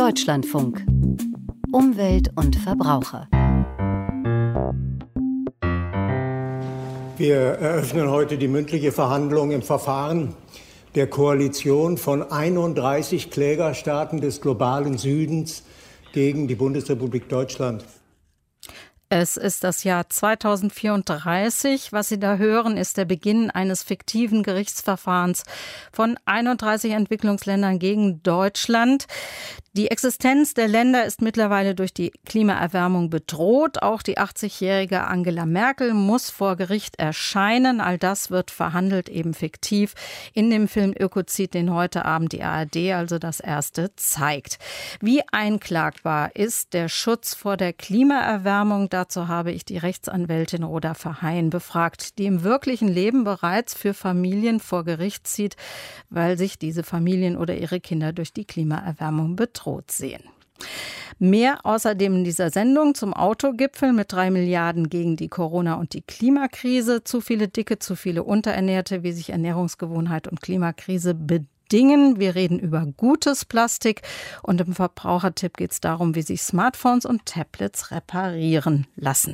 Deutschlandfunk. Umwelt und Verbraucher. Wir eröffnen heute die mündliche Verhandlung im Verfahren der Koalition von 31 Klägerstaaten des globalen Südens gegen die Bundesrepublik Deutschland. Es ist das Jahr 2034. Was Sie da hören, ist der Beginn eines fiktiven Gerichtsverfahrens von 31 Entwicklungsländern gegen Deutschland. Die Existenz der Länder ist mittlerweile durch die Klimaerwärmung bedroht. Auch die 80-jährige Angela Merkel muss vor Gericht erscheinen. All das wird verhandelt, eben fiktiv, in dem Film Ökozid, den heute Abend die ARD, also das erste, zeigt. Wie einklagbar ist der Schutz vor der Klimaerwärmung? Dazu habe ich die Rechtsanwältin Rhoda Verheyen befragt, die im wirklichen Leben bereits für Familien vor Gericht zieht, weil sich diese Familien oder ihre Kinder durch die Klimaerwärmung bedroht sehen. Mehr außerdem in dieser Sendung zum Autogipfel mit 3 Milliarden gegen die Corona- und die Klimakrise. Zu viele Dicke, zu viele Unterernährte, wie sich Ernährungsgewohnheit und Klimakrise bedingen. Wir reden über gutes Plastik und im Verbrauchertipp geht es darum, wie sich Smartphones und Tablets reparieren lassen.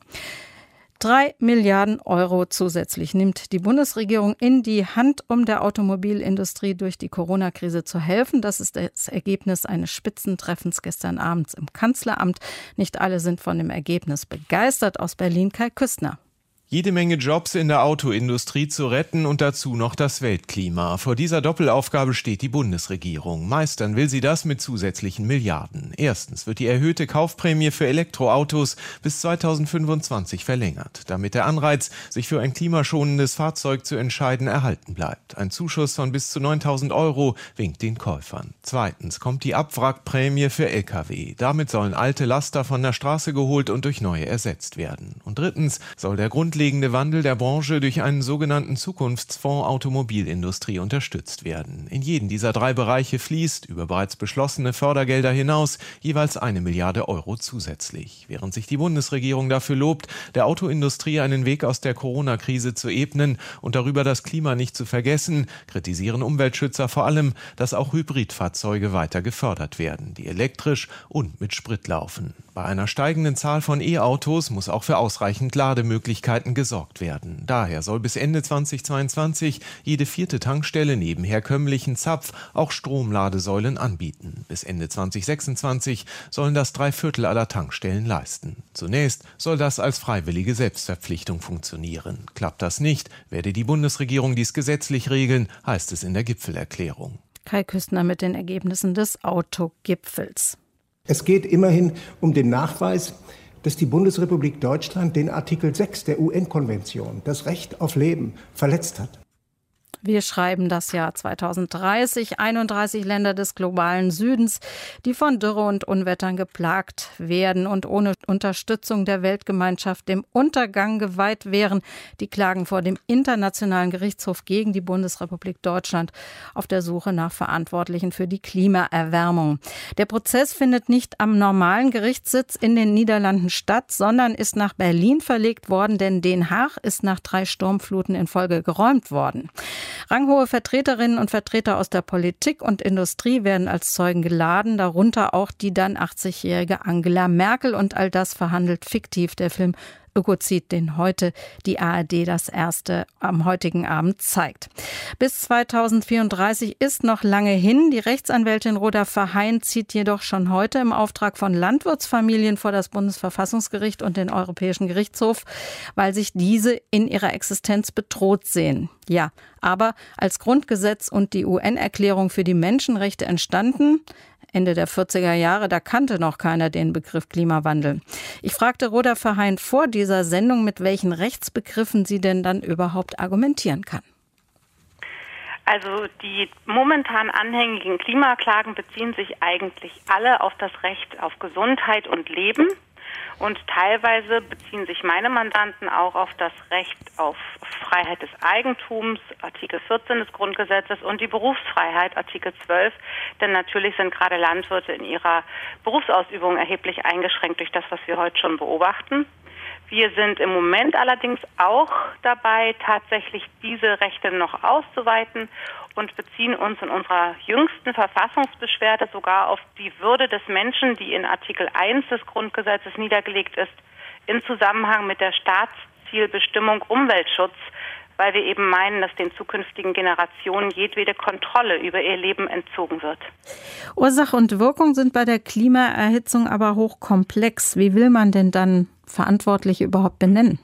3 Milliarden Euro zusätzlich nimmt die Bundesregierung in die Hand, um der Automobilindustrie durch die Corona-Krise zu helfen. Das ist das Ergebnis eines Spitzentreffens gestern Abend im Kanzleramt. Nicht alle sind von dem Ergebnis begeistert. Aus Berlin Kai Küstner. Jede Menge Jobs in der Autoindustrie zu retten und dazu noch das Weltklima. Vor dieser Doppelaufgabe steht die Bundesregierung. Meistern will sie das mit zusätzlichen Milliarden. Erstens wird die erhöhte Kaufprämie für Elektroautos bis 2025 verlängert, damit der Anreiz, sich für ein klimaschonendes Fahrzeug zu entscheiden, erhalten bleibt. Ein Zuschuss von bis zu 9.000 Euro winkt den Käufern. Zweitens kommt die Abwrackprämie für Lkw. Damit sollen alte Laster von der Straße geholt und durch neue ersetzt werden. Und drittens soll der grundlegende Wandel der Branche durch einen sogenannten Zukunftsfonds Automobilindustrie unterstützt werden. In jeden dieser 3 Bereiche fließt, über bereits beschlossene Fördergelder hinaus, jeweils 1 Milliarde Euro zusätzlich. Während sich die Bundesregierung dafür lobt, der Autoindustrie einen Weg aus der Corona-Krise zu ebnen und darüber das Klima nicht zu vergessen, kritisieren Umweltschützer vor allem, dass auch Hybridfahrzeuge weiter gefördert werden, die elektrisch und mit Sprit laufen. Bei einer steigenden Zahl von E-Autos muss auch für ausreichend Lademöglichkeiten gesorgt werden. Daher soll bis Ende 2022 jede 4. Tankstelle neben herkömmlichen Zapf auch Stromladesäulen anbieten. Bis Ende 2026 sollen das 3/4 aller Tankstellen leisten. Zunächst soll das als freiwillige Selbstverpflichtung funktionieren. Klappt das nicht, werde die Bundesregierung dies gesetzlich regeln, heißt es in der Gipfelerklärung. Kai Küstner mit den Ergebnissen des Autogipfels. Es geht immerhin um den Nachweis, dass die Bundesrepublik Deutschland den Artikel 6 der UN-Konvention, das Recht auf Leben, verletzt hat. Wir schreiben das Jahr 2030, 31 Länder des globalen Südens, die von Dürre und Unwettern geplagt werden und ohne Unterstützung der Weltgemeinschaft dem Untergang geweiht wären. Die klagen vor dem Internationalen Gerichtshof gegen die Bundesrepublik Deutschland auf der Suche nach Verantwortlichen für die Klimaerwärmung. Der Prozess findet nicht am normalen Gerichtssitz in den Niederlanden statt, sondern ist nach Berlin verlegt worden, denn Den Haag ist nach 3 Sturmfluten in Folge geräumt worden. Ranghohe Vertreterinnen und Vertreter aus der Politik und Industrie werden als Zeugen geladen, darunter auch die dann 80-jährige Angela Merkel. Und all das verhandelt fiktiv der Film Ökozid, den heute die ARD das erste am heutigen Abend zeigt. Bis 2034 ist noch lange hin. Die Rechtsanwältin Rhoda Verheyen zieht jedoch schon heute im Auftrag von Landwirtsfamilien vor das Bundesverfassungsgericht und den Europäischen Gerichtshof, weil sich diese in ihrer Existenz bedroht sehen. Ja, aber als Grundgesetz und die UN-Erklärung für die Menschenrechte entstanden, Ende der 40er Jahre, da kannte noch keiner den Begriff Klimawandel. Ich fragte Rhoda Verheyen vor dieser Sendung, mit welchen Rechtsbegriffen sie denn dann überhaupt argumentieren kann. Also die momentan anhängigen Klimaklagen beziehen sich eigentlich alle auf das Recht auf Gesundheit und Leben. Und teilweise beziehen sich meine Mandanten auch auf das Recht auf Freiheit des Eigentums, Artikel 14 des Grundgesetzes, und die Berufsfreiheit, Artikel 12. Denn natürlich sind gerade Landwirte in ihrer Berufsausübung erheblich eingeschränkt durch das, was wir heute schon beobachten. Wir sind im Moment allerdings auch dabei, tatsächlich diese Rechte noch auszuweiten und beziehen uns in unserer jüngsten Verfassungsbeschwerde sogar auf die Würde des Menschen, die in Artikel 1 des Grundgesetzes niedergelegt ist, in Zusammenhang mit der Staatszielbestimmung Umweltschutz, weil wir eben meinen, dass den zukünftigen Generationen jedwede Kontrolle über ihr Leben entzogen wird. Ursache und Wirkung sind bei der Klimaerhitzung aber hochkomplex. Wie will man denn dann Verantwortliche überhaupt benennen?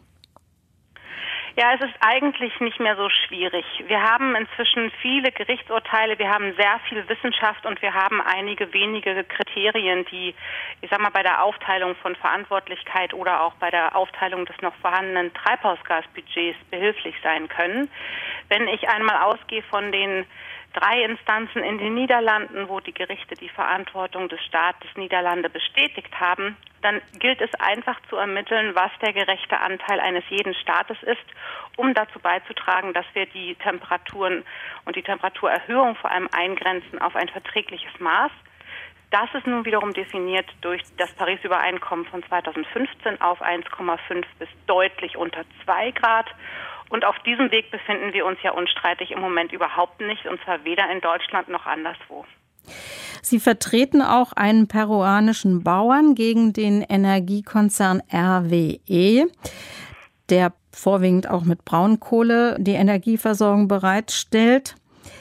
Ja, es ist eigentlich nicht mehr so schwierig. Wir haben inzwischen viele Gerichtsurteile, wir haben sehr viel Wissenschaft und wir haben einige wenige Kriterien, die, bei der Aufteilung von Verantwortlichkeit oder auch bei der Aufteilung des noch vorhandenen Treibhausgasbudgets behilflich sein können. Wenn ich einmal ausgehe von den 3 Instanzen in den Niederlanden, wo die Gerichte die Verantwortung des Staates Niederlande bestätigt haben, dann gilt es einfach zu ermitteln, was der gerechte Anteil eines jeden Staates ist, um dazu beizutragen, dass wir die Temperaturen und die Temperaturerhöhung vor allem eingrenzen auf ein verträgliches Maß. Das ist nun wiederum definiert durch das Paris-Übereinkommen von 2015 auf 1,5 bis deutlich unter 2 Grad. Und auf diesem Weg befinden wir uns ja unstreitig im Moment überhaupt nicht, und zwar weder in Deutschland noch anderswo. Sie vertreten auch einen peruanischen Bauern gegen den Energiekonzern RWE, der vorwiegend auch mit Braunkohle die Energieversorgung bereitstellt.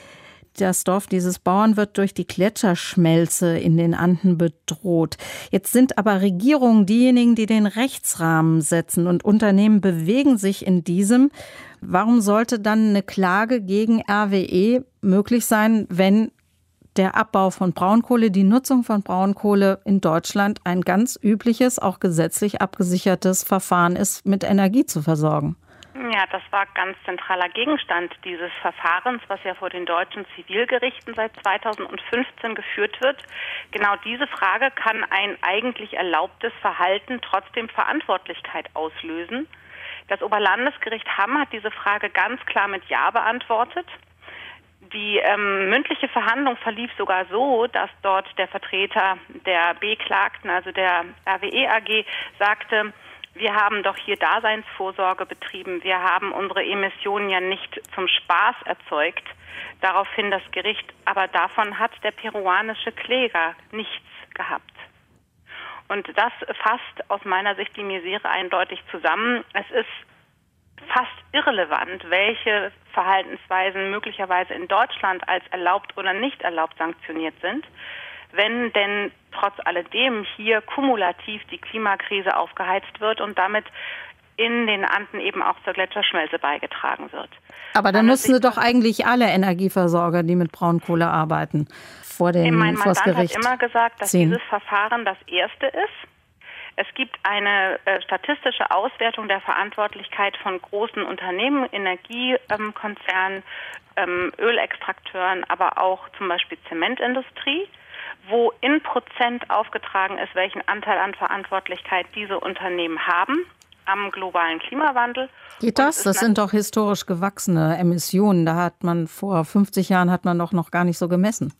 Das Dorf dieses Bauern wird durch die Gletscherschmelze in den Anden bedroht. Jetzt sind aber Regierungen diejenigen, die den Rechtsrahmen setzen, und Unternehmen bewegen sich in diesem. Warum sollte dann eine Klage gegen RWE möglich sein, wenn der Abbau von Braunkohle, die Nutzung von Braunkohle in Deutschland ein ganz übliches, auch gesetzlich abgesichertes Verfahren ist, mit Energie zu versorgen? Ja, das war ganz zentraler Gegenstand dieses Verfahrens, was ja vor den deutschen Zivilgerichten seit 2015 geführt wird. Genau diese Frage kann ein eigentlich erlaubtes Verhalten trotzdem Verantwortlichkeit auslösen. Das Oberlandesgericht Hamm hat diese Frage ganz klar mit Ja beantwortet. Die mündliche Verhandlung verlief sogar so, dass dort der Vertreter der Beklagten, also der RWE AG, sagte: Wir haben doch hier Daseinsvorsorge betrieben. Wir haben unsere Emissionen ja nicht zum Spaß erzeugt. Daraufhin das Gericht: Aber davon hat der peruanische Kläger nichts gehabt. Und das fasst aus meiner Sicht die Misere eindeutig zusammen. Es ist fast irrelevant, welche Verhaltensweisen möglicherweise in Deutschland als erlaubt oder nicht erlaubt sanktioniert sind, wenn denn trotz alledem hier kumulativ die Klimakrise aufgeheizt wird und damit in den Anden eben auch zur Gletscherschmelze beigetragen wird. Aber dann müssen Sie doch eigentlich alle Energieversorger, die mit Braunkohle arbeiten, vor das Gericht Mein Mandant hat immer gesagt, dass dieses Verfahren das erste ist. Es gibt eine statistische Auswertung der Verantwortlichkeit von großen Unternehmen, Energiekonzernen, Ölextrakteuren, aber auch zum Beispiel Zementindustrie, wo in Prozent aufgetragen ist, welchen Anteil an Verantwortlichkeit diese Unternehmen haben am globalen Klimawandel. Geht das? Das sind doch historisch gewachsene Emissionen. Da hat man vor 50 Jahren doch noch gar nicht so gemessen.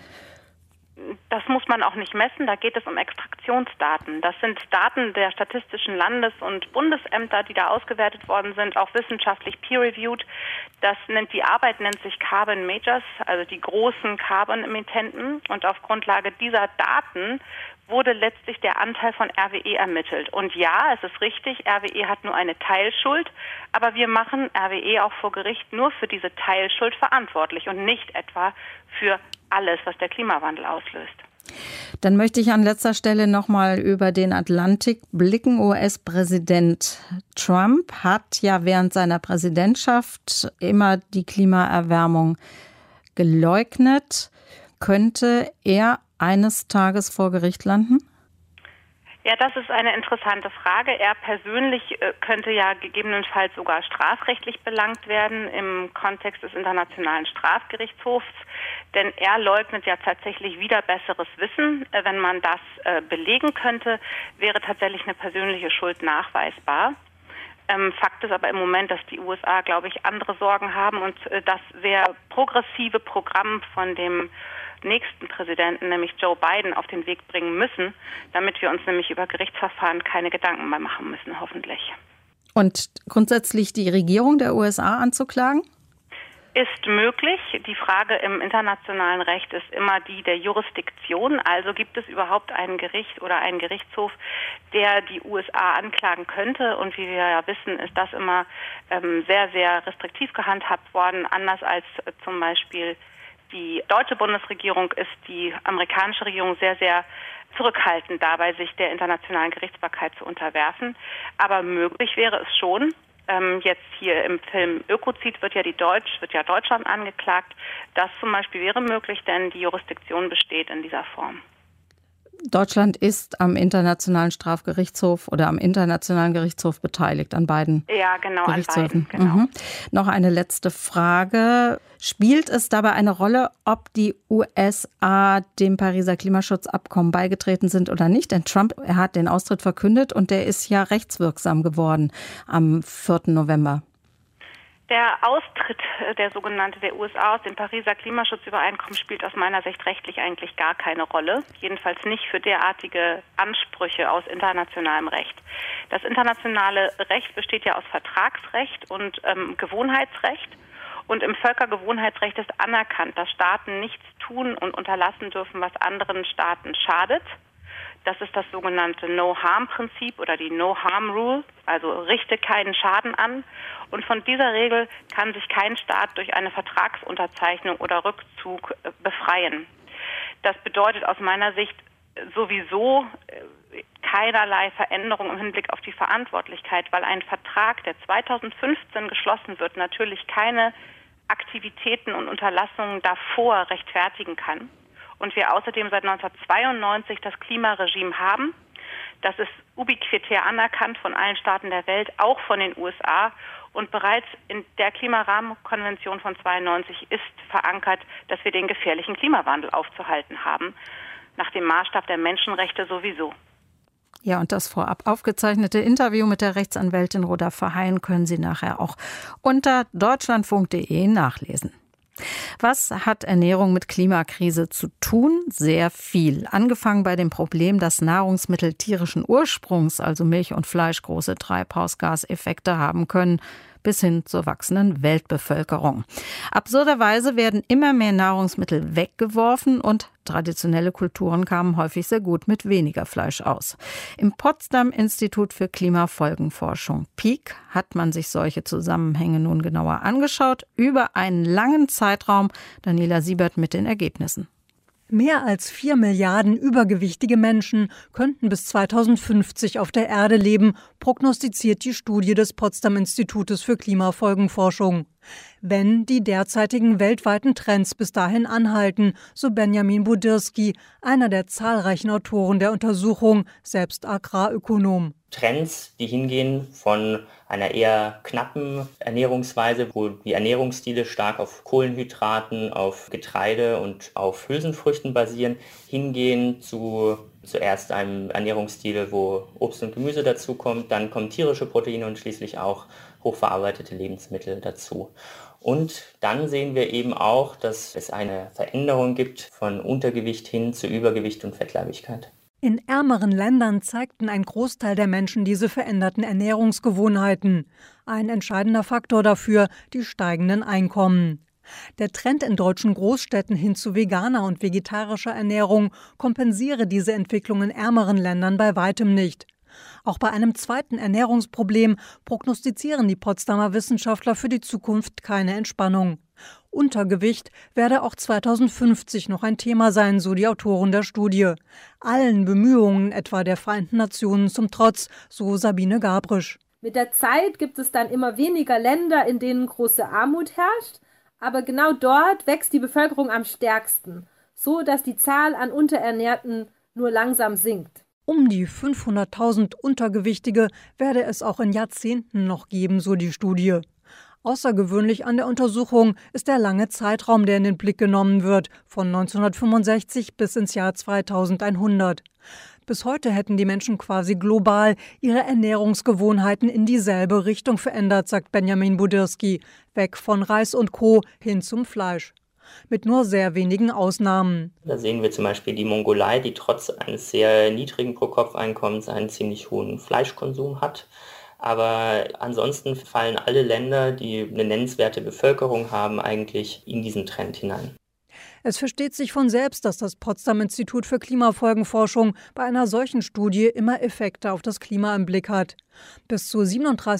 Das muss man auch nicht messen, da geht es um Extraktionsdaten. Das sind Daten der statistischen Landes- und Bundesämter, die da ausgewertet worden sind, auch wissenschaftlich peer-reviewed. Die Arbeit nennt sich Carbon Majors, also die großen Carbon-Emittenten. Und auf Grundlage dieser Daten wurde letztlich der Anteil von RWE ermittelt. Und ja, es ist richtig, RWE hat nur eine Teilschuld, aber wir machen RWE auch vor Gericht nur für diese Teilschuld verantwortlich und nicht etwa für alles, was der Klimawandel auslöst. Dann möchte ich an letzter Stelle noch mal über den Atlantik blicken. US-Präsident Trump hat ja während seiner Präsidentschaft immer die Klimaerwärmung geleugnet. Könnte er eines Tages vor Gericht landen? Ja, das ist eine interessante Frage. Er persönlich könnte ja gegebenenfalls sogar strafrechtlich belangt werden im Kontext des Internationalen Strafgerichtshofs, denn er leugnet ja tatsächlich wider besseres Wissen. Wenn man das belegen könnte, wäre tatsächlich eine persönliche Schuld nachweisbar. Fakt ist aber im Moment, dass die USA, glaube ich, andere Sorgen haben und das sehr progressive Programm von dem nächsten Präsidenten, nämlich Joe Biden, auf den Weg bringen müssen, damit wir uns nämlich über Gerichtsverfahren keine Gedanken mehr machen müssen, hoffentlich. Und grundsätzlich die Regierung der USA anzuklagen? Ist möglich. Die Frage im internationalen Recht ist immer die der Jurisdiktion. Also gibt es überhaupt ein Gericht oder einen Gerichtshof, der die USA anklagen könnte? Und wie wir ja wissen, ist das immer sehr, sehr restriktiv gehandhabt worden. Anders als zum Beispiel die deutsche Bundesregierung ist die amerikanische Regierung sehr, sehr zurückhaltend dabei, sich der internationalen Gerichtsbarkeit zu unterwerfen. Aber möglich wäre es schon. Jetzt hier im Film Ökozid wird ja Deutschland angeklagt. Das zum Beispiel wäre möglich, denn die Jurisdiktion besteht in dieser Form. Deutschland ist am Internationalen Strafgerichtshof oder am Internationalen Gerichtshof beteiligt an beiden Gerichtshöfen. An beiden, genau. Noch eine letzte Frage. Spielt es dabei eine Rolle, ob die USA dem Pariser Klimaschutzabkommen beigetreten sind oder nicht? Denn Trump, er hat den Austritt verkündet und der ist ja rechtswirksam geworden am 4. November. Der Austritt der USA aus dem Pariser Klimaschutzübereinkommen spielt aus meiner Sicht rechtlich eigentlich gar keine Rolle. Jedenfalls nicht für derartige Ansprüche aus internationalem Recht. Das internationale Recht besteht ja aus Vertragsrecht und Gewohnheitsrecht. Und im Völkergewohnheitsrecht ist anerkannt, dass Staaten nichts tun und unterlassen dürfen, was anderen Staaten schadet. Das ist das sogenannte No-Harm-Prinzip oder die No-Harm-Rule, also richte keinen Schaden an. Und von dieser Regel kann sich kein Staat durch eine Vertragsunterzeichnung oder Rückzug befreien. Das bedeutet aus meiner Sicht sowieso keinerlei Veränderung im Hinblick auf die Verantwortlichkeit, weil ein Vertrag, der 2015 geschlossen wird, natürlich keine Aktivitäten und Unterlassungen davor rechtfertigen kann. Und wir außerdem seit 1992 das Klimaregime haben. Das ist ubiquitär anerkannt von allen Staaten der Welt, auch von den USA. Und bereits in der Klimarahmenkonvention von 92 ist verankert, dass wir den gefährlichen Klimawandel aufzuhalten haben. Nach dem Maßstab der Menschenrechte sowieso. Ja, und das vorab aufgezeichnete Interview mit der Rechtsanwältin Rhoda Verheyen können Sie nachher auch unter deutschlandfunk.de nachlesen. Was hat Ernährung mit Klimakrise zu tun? Sehr viel. Angefangen bei dem Problem, dass Nahrungsmittel tierischen Ursprungs, also Milch und Fleisch, große Treibhausgaseffekte haben können, bis hin zur wachsenden Weltbevölkerung. Absurderweise werden immer mehr Nahrungsmittel weggeworfen und traditionelle Kulturen kamen häufig sehr gut mit weniger Fleisch aus. Im Potsdam-Institut für Klimafolgenforschung PEAK hat man sich solche Zusammenhänge nun genauer angeschaut, über einen langen Zeitraum. Daniela Siebert mit den Ergebnissen. Mehr als 4 Milliarden übergewichtige Menschen könnten bis 2050 auf der Erde leben, prognostiziert die Studie des Potsdam-Institutes für Klimafolgenforschung. Wenn die derzeitigen weltweiten Trends bis dahin anhalten, so Benjamin Budirski, einer der zahlreichen Autoren der Untersuchung, selbst Agrarökonom. Trends, die hingehen von einer eher knappen Ernährungsweise, wo die Ernährungsstile stark auf Kohlenhydraten, auf Getreide und auf Hülsenfrüchten basieren, hingehen zu zuerst einem Ernährungsstil, wo Obst und Gemüse dazukommt, dann kommen tierische Proteine und schließlich auch hochverarbeitete Lebensmittel dazu. Und dann sehen wir eben auch, dass es eine Veränderung gibt von Untergewicht hin zu Übergewicht und Fettleibigkeit. In ärmeren Ländern zeigten ein Großteil der Menschen diese veränderten Ernährungsgewohnheiten. Ein entscheidender Faktor dafür die steigenden Einkommen. Der Trend in deutschen Großstädten hin zu veganer und vegetarischer Ernährung kompensiere diese Entwicklung in ärmeren Ländern bei weitem nicht. Auch bei einem zweiten Ernährungsproblem prognostizieren die Potsdamer Wissenschaftler für die Zukunft keine Entspannung. Untergewicht werde auch 2050 noch ein Thema sein, so die Autoren der Studie. Allen Bemühungen etwa der Vereinten Nationen zum Trotz, so Sabine Gabrisch. Mit der Zeit gibt es dann immer weniger Länder, in denen große Armut herrscht. Aber genau dort wächst die Bevölkerung am stärksten, so dass die Zahl an Unterernährten nur langsam sinkt. Um die 500.000 Untergewichtige werde es auch in Jahrzehnten noch geben, so die Studie. Außergewöhnlich an der Untersuchung ist der lange Zeitraum, der in den Blick genommen wird, von 1965 bis ins Jahr 2100. Bis heute hätten die Menschen quasi global ihre Ernährungsgewohnheiten in dieselbe Richtung verändert, sagt Benjamin Budirski. Weg von Reis und Co. hin zum Fleisch. Mit nur sehr wenigen Ausnahmen. Da sehen wir zum Beispiel die Mongolei, die trotz eines sehr niedrigen Pro-Kopf-Einkommens einen ziemlich hohen Fleischkonsum hat. Aber ansonsten fallen alle Länder, die eine nennenswerte Bevölkerung haben, eigentlich in diesen Trend hinein. Es versteht sich von selbst, dass das Potsdam-Institut für Klimafolgenforschung bei einer solchen Studie immer Effekte auf das Klima im Blick hat. Bis zu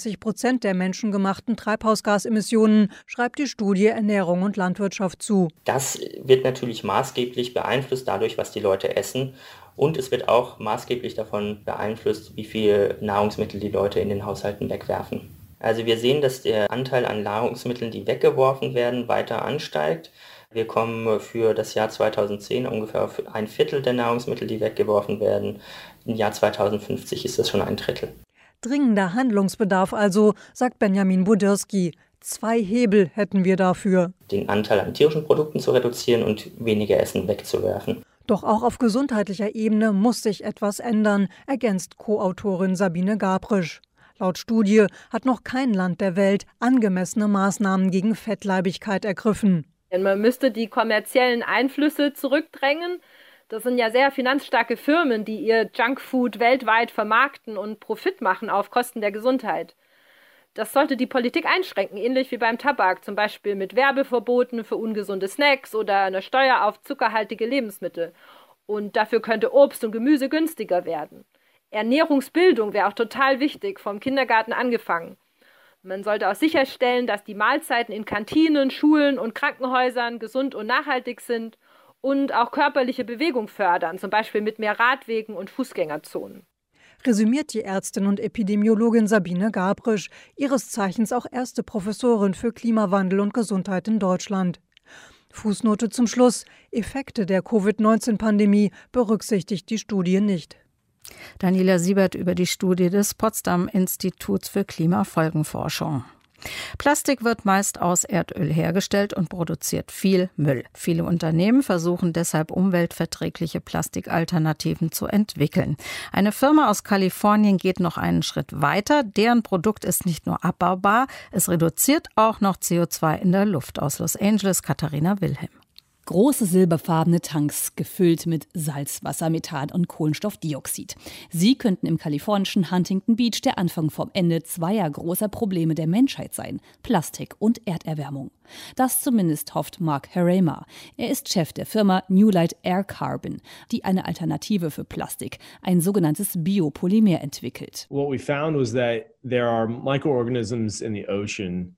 37% der menschengemachten Treibhausgasemissionen schreibt die Studie Ernährung und Landwirtschaft zu. Das wird natürlich maßgeblich beeinflusst dadurch, was die Leute essen. Und es wird auch maßgeblich davon beeinflusst, wie viel Nahrungsmittel die Leute in den Haushalten wegwerfen. Also wir sehen, dass der Anteil an Nahrungsmitteln, die weggeworfen werden, weiter ansteigt. Wir kommen für das Jahr 2010 ungefähr auf 1/4 der Nahrungsmittel, die weggeworfen werden. Im Jahr 2050 ist das schon 1/3. Dringender Handlungsbedarf also, sagt Benjamin Budirski. 2 Hebel hätten wir dafür. Den Anteil an tierischen Produkten zu reduzieren und weniger Essen wegzuwerfen. Doch auch auf gesundheitlicher Ebene muss sich etwas ändern, ergänzt Co-Autorin Sabine Gabrisch. Laut Studie hat noch kein Land der Welt angemessene Maßnahmen gegen Fettleibigkeit ergriffen. Man müsste die kommerziellen Einflüsse zurückdrängen. Das sind ja sehr finanzstarke Firmen, die ihr Junkfood weltweit vermarkten und Profit machen auf Kosten der Gesundheit. Das sollte die Politik einschränken, ähnlich wie beim Tabak, zum Beispiel mit Werbeverboten für ungesunde Snacks oder einer Steuer auf zuckerhaltige Lebensmittel. Und dafür könnte Obst und Gemüse günstiger werden. Ernährungsbildung wäre auch total wichtig, vom Kindergarten angefangen. Man sollte auch sicherstellen, dass die Mahlzeiten in Kantinen, Schulen und Krankenhäusern gesund und nachhaltig sind und auch körperliche Bewegung fördern, zum Beispiel mit mehr Radwegen und Fußgängerzonen. Resümiert die Ärztin und Epidemiologin Sabine Gabrisch, ihres Zeichens auch erste Professorin für Klimawandel und Gesundheit in Deutschland. Fußnote zum Schluss: Effekte der Covid-19-Pandemie berücksichtigt die Studie nicht. Daniela Siebert über die Studie des Potsdam-Instituts für Klimafolgenforschung. Plastik wird meist aus Erdöl hergestellt und produziert viel Müll. Viele Unternehmen versuchen deshalb umweltverträgliche Plastikalternativen zu entwickeln. Eine Firma aus Kalifornien geht noch einen Schritt weiter. Deren Produkt ist nicht nur abbaubar, es reduziert auch noch CO2 in der Luft. Aus Los Angeles, Katharina Wilhelm. Große silberfarbene Tanks, gefüllt mit Salzwasser, Methan und Kohlenstoffdioxid. Sie könnten im kalifornischen Huntington Beach der Anfang vom Ende zweier großer Probleme der Menschheit sein: Plastik und Erderwärmung. Das zumindest hofft Mark Harema. Er ist Chef der Firma New Light Air Carbon, die eine Alternative für Plastik, ein sogenanntes Biopolymer, entwickelt. What we found was that there are microorganisms in the ocean.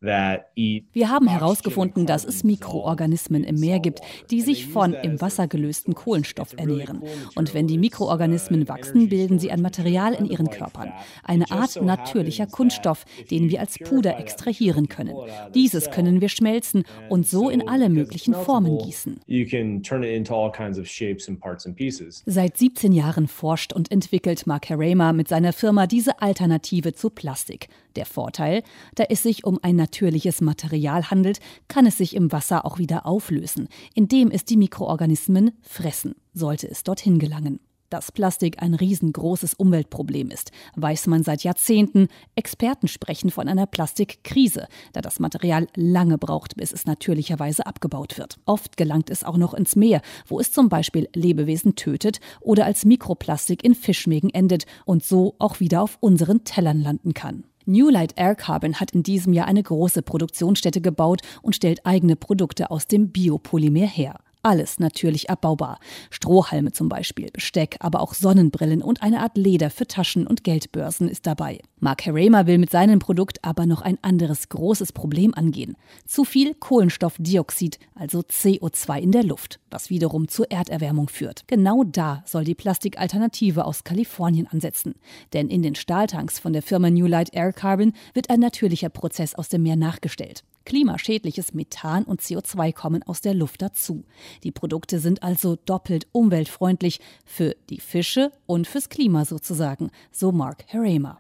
Wir haben herausgefunden, dass es Mikroorganismen im Meer gibt, die sich von im Wasser gelösten Kohlenstoff ernähren. Und wenn die Mikroorganismen wachsen, bilden sie ein Material in ihren Körpern. Eine Art natürlicher Kunststoff, den wir als Puder extrahieren können. Dieses können wir schmelzen und so in alle möglichen Formen gießen. Seit 17 Jahren forscht und entwickelt Mark Harema mit seiner Firma diese Alternative zu Plastik. Der Vorteil, da es sich um ein natürliches Material handelt, kann es sich im Wasser auch wieder auflösen, indem es die Mikroorganismen fressen, sollte es dorthin gelangen. Dass Plastik ein riesengroßes Umweltproblem ist, weiß man seit Jahrzehnten. Experten sprechen von einer Plastikkrise, da das Material lange braucht, bis es natürlicherweise abgebaut wird. Oft gelangt es auch noch ins Meer, wo es zum Beispiel Lebewesen tötet oder als Mikroplastik in Fischmägen endet und so auch wieder auf unseren Tellern landen kann. New Light Air Carbon hat in diesem Jahr eine große Produktionsstätte gebaut und stellt eigene Produkte aus dem Biopolymer her. Alles natürlich abbaubar. Strohhalme zum Beispiel, Besteck, aber auch Sonnenbrillen und eine Art Leder für Taschen und Geldbörsen ist dabei. Mark Harema will mit seinem Produkt aber noch ein anderes großes Problem angehen. Zu viel Kohlenstoffdioxid, also CO2 in der Luft, was wiederum zur Erderwärmung führt. Genau da soll die Plastikalternative aus Kalifornien ansetzen. Denn in den Stahltanks von der Firma New Light Air Carbon wird ein natürlicher Prozess aus dem Meer nachgestellt. Klimaschädliches Methan und CO2 kommen aus der Luft dazu. Die Produkte sind also doppelt umweltfreundlich für die Fische und fürs Klima sozusagen, so Mark Harema.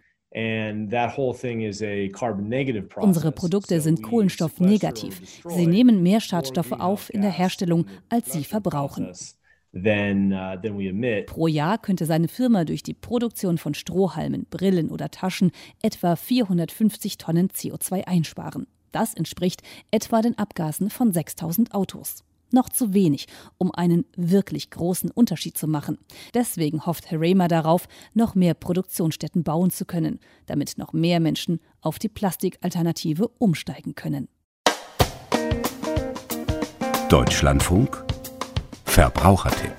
Unsere Produkte sind kohlenstoffnegativ. Sie nehmen mehr Schadstoffe auf in der Herstellung, als sie verbrauchen. Pro Jahr könnte seine Firma durch die Produktion von Strohhalmen, Brillen oder Taschen etwa 450 Tonnen CO2 einsparen. Das entspricht etwa den Abgasen von 6.000 Autos. Noch zu wenig, um einen wirklich großen Unterschied zu machen. Deswegen hofft Herrema darauf, noch mehr Produktionsstätten bauen zu können, damit noch mehr Menschen auf die Plastikalternative umsteigen können. Deutschlandfunk Verbrauchertipp.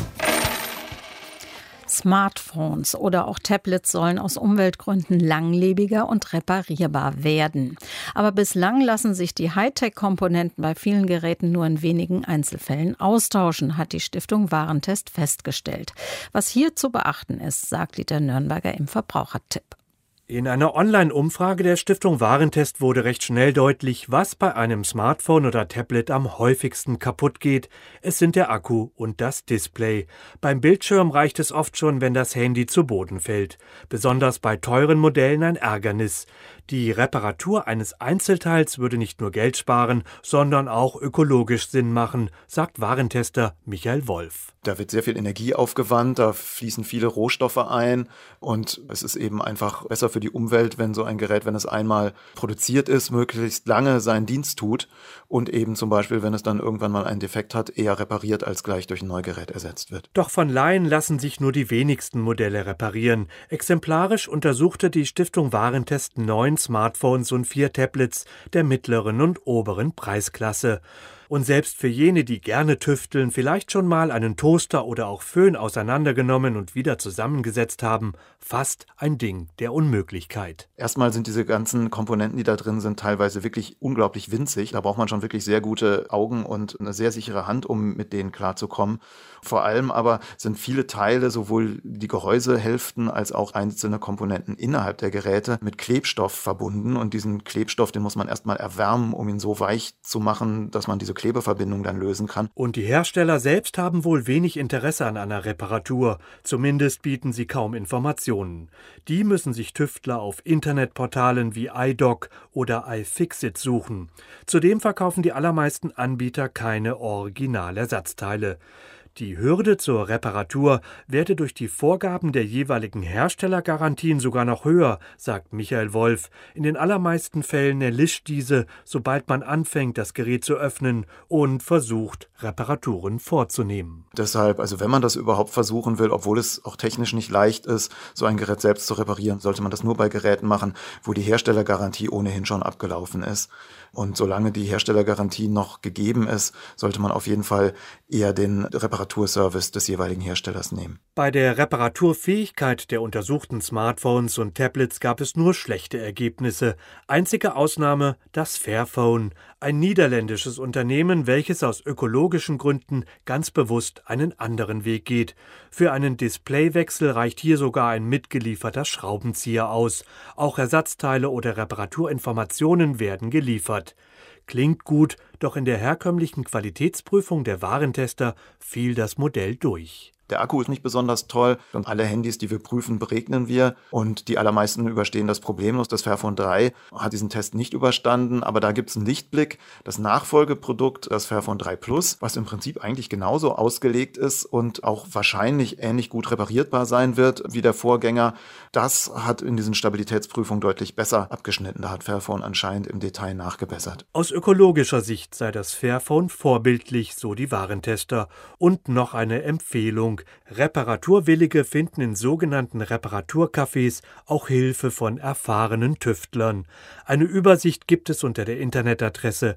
Smartphones oder auch Tablets sollen aus Umweltgründen langlebiger und reparierbar werden. Aber bislang lassen sich die Hightech-Komponenten bei vielen Geräten nur in wenigen Einzelfällen austauschen, hat die Stiftung Warentest festgestellt. Was hier zu beachten ist, sagt Dieter Nürnberger im Verbrauchertipp. In einer Online-Umfrage der Stiftung Warentest wurde recht schnell deutlich, was bei einem Smartphone oder Tablet am häufigsten kaputt geht. Es sind der Akku und das Display. Beim Bildschirm reicht es oft schon, wenn das Handy zu Boden fällt. Besonders bei teuren Modellen ein Ärgernis. Die Reparatur eines Einzelteils würde nicht nur Geld sparen, sondern auch ökologisch Sinn machen, sagt Warentester Michael Wolf. Da wird sehr viel Energie aufgewandt, da fließen viele Rohstoffe ein und es ist eben einfach besser für die Umwelt, wenn so ein Gerät, wenn es einmal produziert ist, möglichst lange seinen Dienst tut und eben zum Beispiel, wenn es dann irgendwann mal einen Defekt hat, eher repariert als gleich durch ein Neugerät ersetzt wird. Doch von Laien lassen sich nur die wenigsten Modelle reparieren. Exemplarisch untersuchte die Stiftung Warentest 9 Smartphones und 4 Tablets der mittleren und oberen Preisklasse. Und selbst für jene, die gerne tüfteln, vielleicht schon mal einen Toaster oder auch Föhn auseinandergenommen und wieder zusammengesetzt haben, fast ein Ding der Unmöglichkeit. Erstmal sind diese ganzen Komponenten, die da drin sind, teilweise wirklich unglaublich winzig. Da braucht man schon wirklich sehr gute Augen und eine sehr sichere Hand, um mit denen klarzukommen. Vor allem aber sind viele Teile, sowohl die Gehäusehälften als auch einzelne Komponenten innerhalb der Geräte mit Klebstoff verbunden. Und diesen Klebstoff, den muss man erstmal erwärmen, um ihn so weich zu machen, dass man diese Klebeverbindung dann lösen kann. Und die Hersteller selbst haben wohl wenig Interesse an einer Reparatur. Zumindest bieten sie kaum Informationen. Die müssen sich Tüftler auf Internetportalen wie iDoc oder iFixit suchen. Zudem verkaufen die allermeisten Anbieter keine Originalersatzteile. Die Hürde zur Reparatur werde durch die Vorgaben der jeweiligen Herstellergarantien sogar noch höher, sagt Michael Wolf. In den allermeisten Fällen erlischt diese, sobald man anfängt, das Gerät zu öffnen und versucht, Reparaturen vorzunehmen. Deshalb, also wenn man das überhaupt versuchen will, obwohl es auch technisch nicht leicht ist, so ein Gerät selbst zu reparieren, sollte man das nur bei Geräten machen, wo die Herstellergarantie ohnehin schon abgelaufen ist. Und solange die Herstellergarantie noch gegeben ist, sollte man auf jeden Fall eher den Reparaturservice des jeweiligen Herstellers nehmen. Bei der Reparaturfähigkeit der untersuchten Smartphones und Tablets gab es nur schlechte Ergebnisse. Einzige Ausnahme das Fairphone, ein niederländisches Unternehmen, welches aus ökologischen Gründen ganz bewusst einen anderen Weg geht. Für einen Displaywechsel reicht hier sogar ein mitgelieferter Schraubenzieher aus. Auch Ersatzteile oder Reparaturinformationen werden geliefert. Klingt gut, doch in der herkömmlichen Qualitätsprüfung der Warentester fiel das Modell durch. Der Akku ist nicht besonders toll und alle Handys, die wir prüfen, beregnen wir und die allermeisten überstehen das problemlos. Das Fairphone 3 hat diesen Test nicht überstanden, aber da gibt es einen Lichtblick. Das Nachfolgeprodukt, das Fairphone 3 Plus, was im Prinzip eigentlich genauso ausgelegt ist und auch wahrscheinlich ähnlich gut reparierbar sein wird wie der Vorgänger, das hat in diesen Stabilitätsprüfungen deutlich besser abgeschnitten. Da hat Fairphone anscheinend im Detail nachgebessert. Aus ökologischer Sicht sei das Fairphone vorbildlich, so die Warentester. Und noch eine Empfehlung. Reparaturwillige finden in sogenannten Reparaturcafés auch Hilfe von erfahrenen Tüftlern. Eine Übersicht gibt es unter der Internetadresse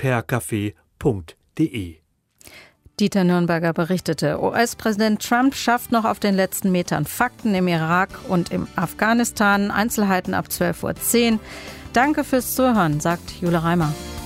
repaircafé.de. Dieter Nürnberger berichtete, US-Präsident Trump schafft noch auf den letzten Metern Fakten im Irak und im Afghanistan. Einzelheiten ab 12:10 Uhr. Danke fürs Zuhören, sagt Jule Reimer.